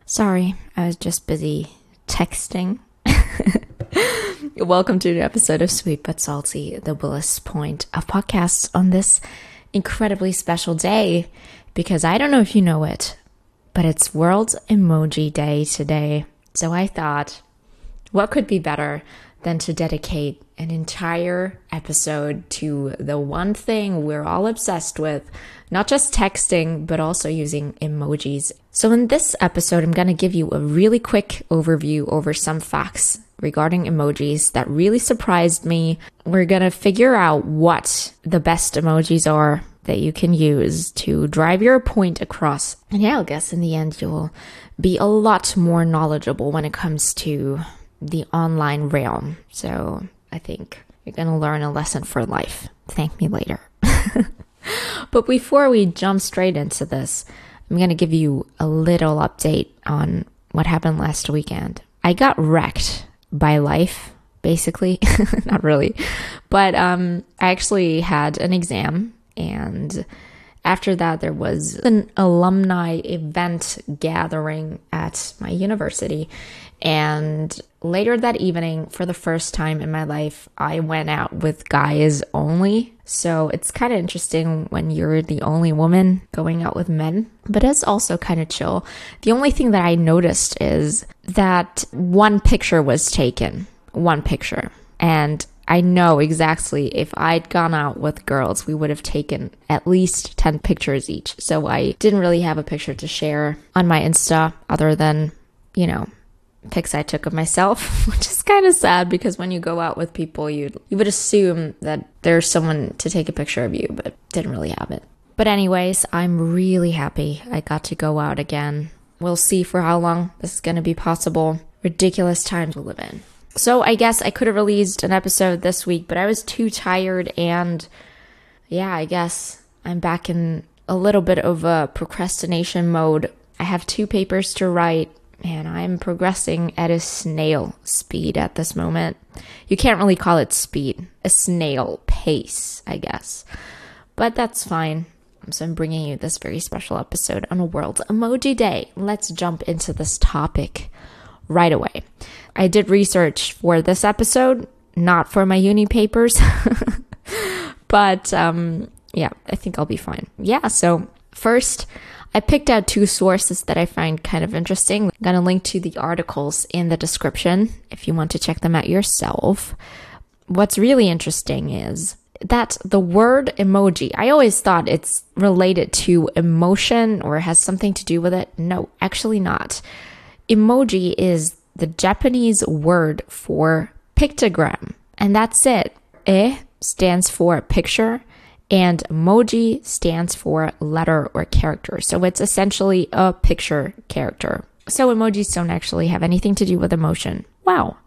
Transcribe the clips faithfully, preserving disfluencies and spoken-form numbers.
Sorry, I was just busy texting. Welcome to the episode of Sweet But Salty, the Willis Point of podcasts on this incredibly special day, because I don't know if you know it, but it's World Emoji Day today. So I thought, what could be better than to dedicate an entire episode to the one thing we're all obsessed with, not just texting, but also using emojis. So in this episode, I'm going to give you a really quick overview over some facts regarding emojis that really surprised me. We're going to figure out what the best emojis are that you can use to drive your point across. And yeah, I guess in the end, you'll be a lot more knowledgeable when it comes to the online realm. So I think you're going to learn a lesson for life. Thank me later. But before we jump straight into this, I'm going to give you a little update on what happened last weekend. I got wrecked by life, basically. Not really. But um, I actually had an exam, and after that, there was an alumni event gathering at my university. And later that evening, for the first time in my life, I went out with guys only. So it's kind of interesting when you're the only woman going out with men, but it's also kind of chill. The only thing that I noticed is that one picture was taken, one picture. And I know exactly if I'd gone out with girls, we would have taken at least ten pictures each. So I didn't really have a picture to share on my Insta other than, you know, pics I took of myself, which is kind of sad because when you go out with people, you you would assume that there's someone to take a picture of you, but didn't really have it. But anyways, I'm really happy I got to go out again. We'll see for how long this is going to be possible. Ridiculous times we live in. So I guess I could have released an episode this week, but I was too tired, and yeah, I guess I'm back in a little bit of a procrastination mode. I have two papers to write, and I'm progressing at a snail speed at this moment. You can't really call it speed, a snail pace, I guess. But that's fine. So I'm bringing you this very special episode on World Emoji Day. Let's jump into this topic right away. I did research for this episode, not for my uni papers. But um, yeah, I think I'll be fine. Yeah, so first, I picked out two sources that I find kind of interesting. I'm going to link to the articles in the description if you want to check them out yourself. What's really interesting is that the word emoji, I always thought it's related to emotion or has something to do with it. No, actually not. Emoji is the Japanese word for pictogram, and that's it. E stands for picture, and emoji stands for letter or character. So it's essentially a picture character. So emojis don't actually have anything to do with emotion. Wow.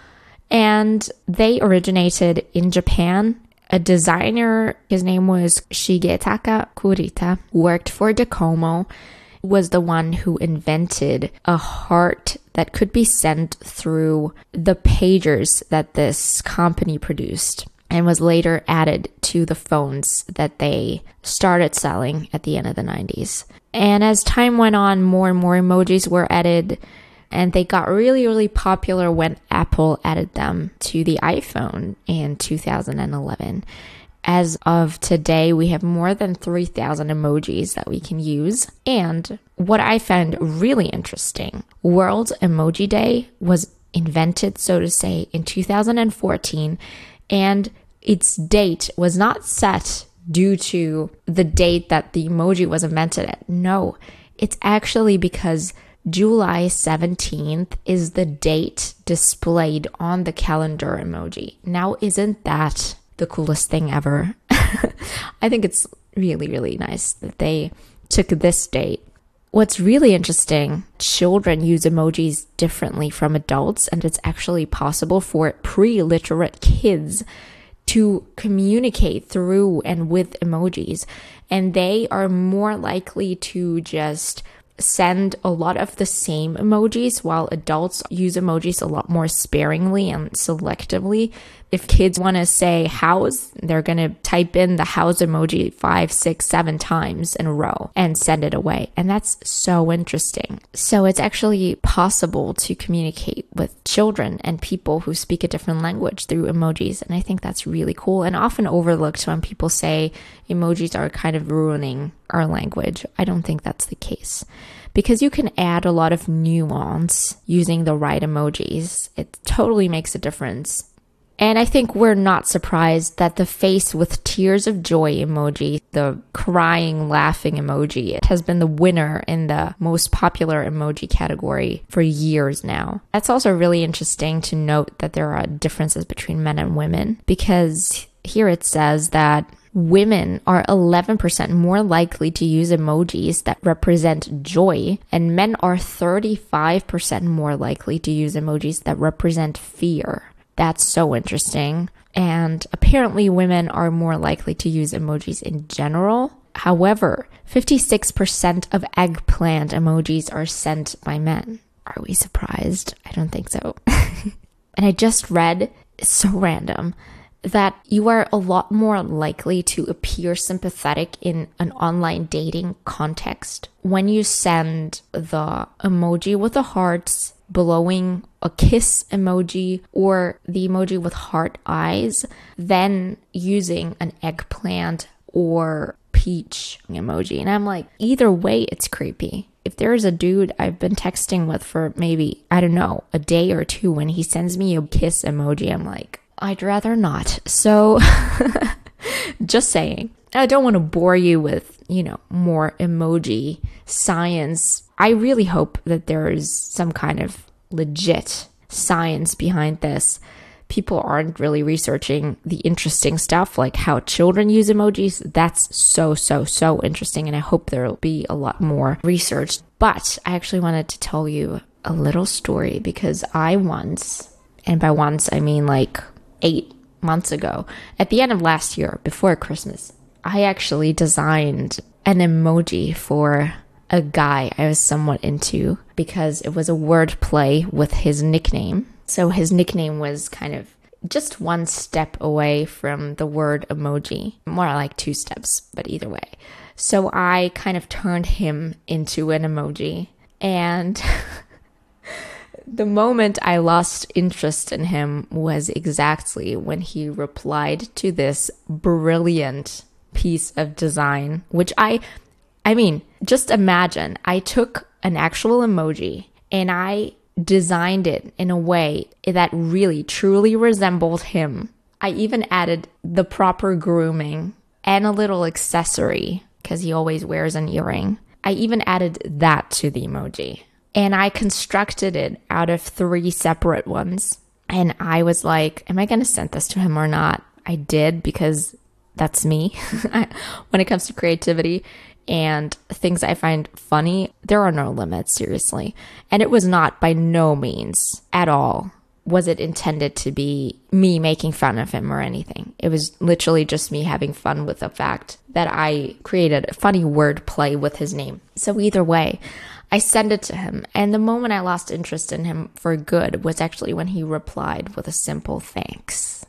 And they originated in Japan. A designer, his name was Shigetaka Kurita, worked for Docomo, was the one who invented a heart that could be sent through the pagers that this company produced, and was later added to the phones that they started selling at the end of the nineties. And as time went on, more and more emojis were added, and they got really, really popular when Apple added them to the iPhone in two thousand eleven. As of today, we have more than three thousand emojis that we can use. And what I found really interesting, World Emoji Day was invented, so to say, in two thousand fourteen, and its date was not set due to the date that the emoji was invented at. No, it's actually because July seventeenth is the date displayed on the calendar emoji. Now, isn't that the coolest thing ever? I think it's really, really nice that they took this date. What's really interesting, children use emojis differently from adults, and it's actually possible for pre-literate kids to communicate through and with emojis, and they are more likely to just send a lot of the same emojis, while adults use emojis a lot more sparingly and selectively, If kids want to say house, they're going to type in the house emoji five, six, seven times in a row and send it away. And that's so interesting. So it's actually possible to communicate with children and people who speak a different language through emojis. And I think that's really cool and often overlooked when people say emojis are kind of ruining our language. I don't think that's the case. Because you can add a lot of nuance using the right emojis. It totally makes a difference. And I think we're not surprised that the face with tears of joy emoji, the crying, laughing emoji, it has been the winner in the most popular emoji category for years now. That's also really interesting to note that there are differences between men and women, because here it says that women are eleven percent more likely to use emojis that represent joy, and men are thirty-five percent more likely to use emojis that represent fear. That's so interesting. And apparently women are more likely to use emojis in general. However, fifty-six percent of eggplant emojis are sent by men. Are we surprised? I don't think so. And I just read, it's so random, that you are a lot more likely to appear sympathetic in an online dating context when you send the emoji with the hearts, blowing a kiss emoji, or the emoji with heart eyes, than using an eggplant or peach emoji. And I'm like, either way, it's creepy. If there's a dude I've been texting with for maybe, I don't know, a day or two, when he sends me a kiss emoji, I'm like, I'd rather not. So just saying. I don't want to bore you with, you know, more emoji science. I really hope that there is some kind of legit science behind this. People aren't really researching the interesting stuff like how children use emojis. That's so, so, so interesting. And I hope there'll be a lot more research. But I actually wanted to tell you a little story, because I once, and by once I mean like eight months ago, at the end of last year, before Christmas, I actually designed an emoji for a guy I was somewhat into, because it was a word play with his nickname. So his nickname was kind of just one step away from the word emoji, more like two steps, but either way. So I kind of turned him into an emoji, and the moment I lost interest in him was exactly when he replied to this brilliant piece of design, which I, I mean, just imagine, I took an actual emoji and I designed it in a way that really, truly resembled him. I even added the proper grooming and a little accessory, because he always wears an earring. I even added that to the emoji. And I constructed it out of three separate ones. And I was like, am I going to send this to him or not? I did, because that's me. When it comes to creativity and things I find funny, there are no limits, seriously. And it was not, by no means at all, was it intended to be me making fun of him or anything. It was literally just me having fun with the fact that I created a funny word play with his name. So either way, I sent it to him, and the moment I lost interest in him for good was actually when he replied with a simple thanks.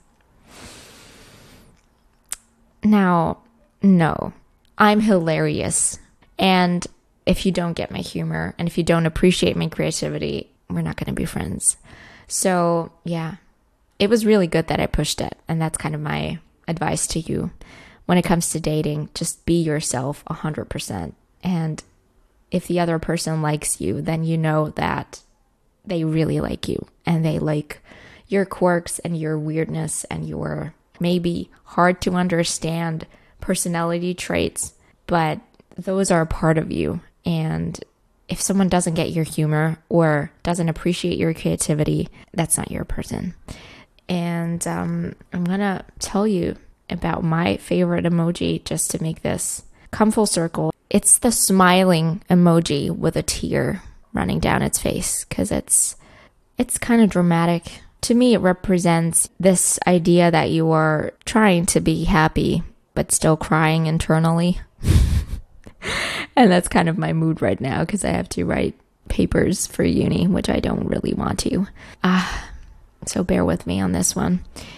Now, no, I'm hilarious, and if you don't get my humor, and if you don't appreciate my creativity, we're not going to be friends. So, yeah, it was really good that I pushed it, and that's kind of my advice to you. When it comes to dating, just be yourself one hundred percent, and if the other person likes you, then you know that they really like you, and they like your quirks and your weirdness and your maybe hard to understand personality traits, but those are a part of you. And if someone doesn't get your humor or doesn't appreciate your creativity, that's not your person. And um, I'm gonna tell you about my favorite emoji just to make this come full circle. It's the smiling emoji with a tear running down its face, because it's it's kind of dramatic. To me, it represents this idea that you are trying to be happy but still crying internally. And that's kind of my mood right now, because I have to write papers for uni, which I don't really want to. Ah, so bear with me on this one.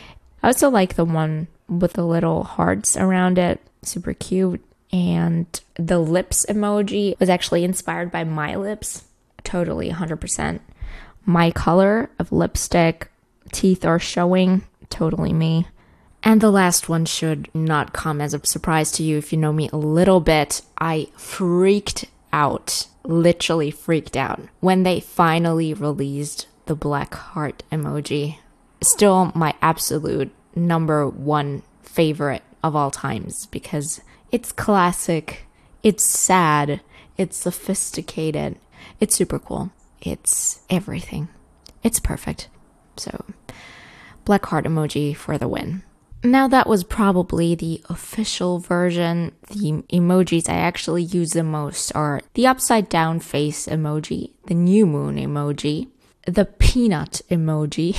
I also like the one with the little hearts around it. Super cute. And the lips emoji was actually inspired by my lips. Totally, one hundred percent. My color of lipstick, teeth are showing. Totally me. And the last one should not come as a surprise to you if you know me a little bit. I freaked out, literally freaked out, when they finally released the black heart emoji. Still my absolute number one favorite of all times because it's classic, it's sad, it's sophisticated, it's super cool, it's everything. It's perfect. So, black heart emoji for the win. Now that was probably the official version. The emojis I actually use the most are the upside down face emoji, the new moon emoji, the peanut emoji,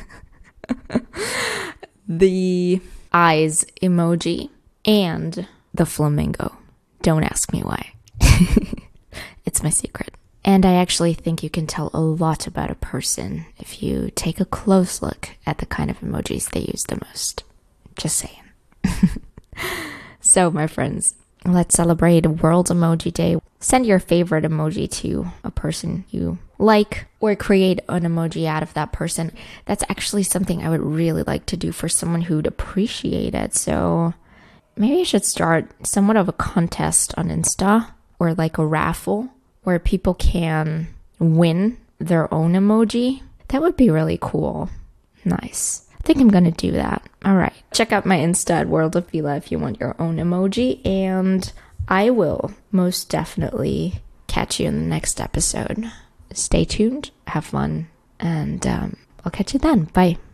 the eyes emoji, and the flamingo. Don't ask me why. It's my secret. And I actually think you can tell a lot about a person if you take a close look at the kind of emojis they use the most. Just saying. So, my friends, let's celebrate World Emoji Day. Send your favorite emoji to a person you like or create an emoji out of that person. That's actually something I would really like to do for someone who'd appreciate it. So maybe I should start somewhat of a contest on Insta or like a raffle where people can win their own emoji. That would be really cool. Nice. I think I'm going to do that. All right. Check out my Insta at World of Fila if you want your own emoji. And I will most definitely catch you in the next episode. Stay tuned. Have fun. And um, I'll catch you then. Bye.